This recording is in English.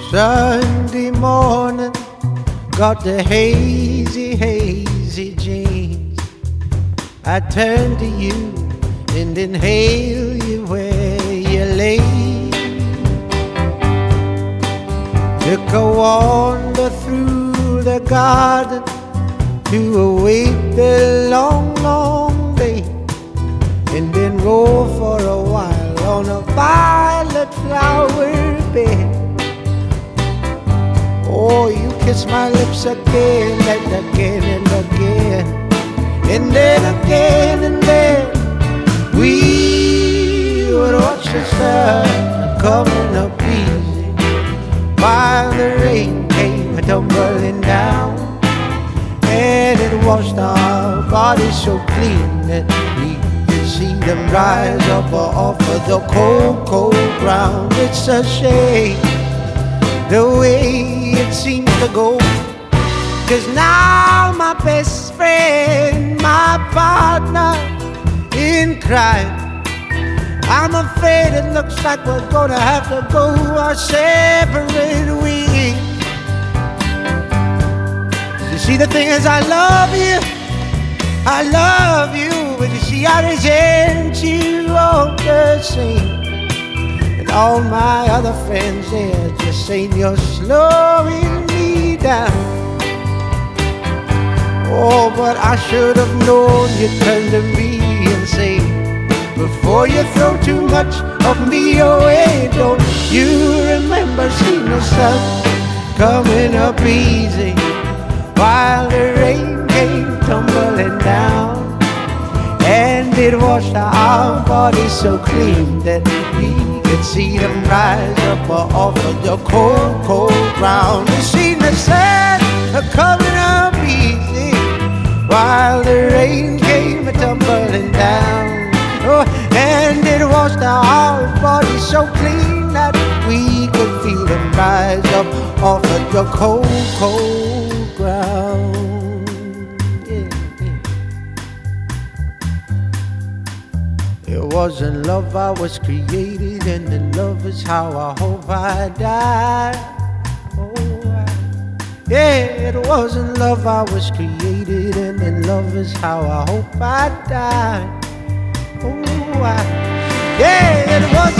Sunday morning, got the hazy, hazy jeans. I turn to you and inhale you where you lay. Took a wander through the garden to await the long, long day, and then roll for a while on a violet flower bed. Oh, you kiss my lips again and again and again, and then again, and then we would watch the sun coming up easy while the rain came tumbling down, and it washed our bodies so clean that we could see them rise up off of the cold, cold ground. It's a shame the way it seems to go, 'cause now my best friend, my partner in crime, I'm afraid it looks like we're gonna have to go our separate ways. You see, the thing is, I love you, but you see, I resent you all the same. And all my other friends, they're just saying you're slowing me down. Oh, but I should have known you'd turn to me and say, before you throw too much of me away, don't you remember seeing the sun coming up easy while the rain came tumbling down, and it washed our bodies so clean that we could see them rise up off of the cold, cold ground. You seen the sun coming up easy while the rain came tumbling down. Oh, and it washed our bodies so clean that we could feel them rise up off of the cold, cold ground. Yeah, yeah. It wasn't love I was created, and then love is how I hope I die. Yeah, it wasn't love I was created, and then love is how I hope I die. Oh, yeah, it was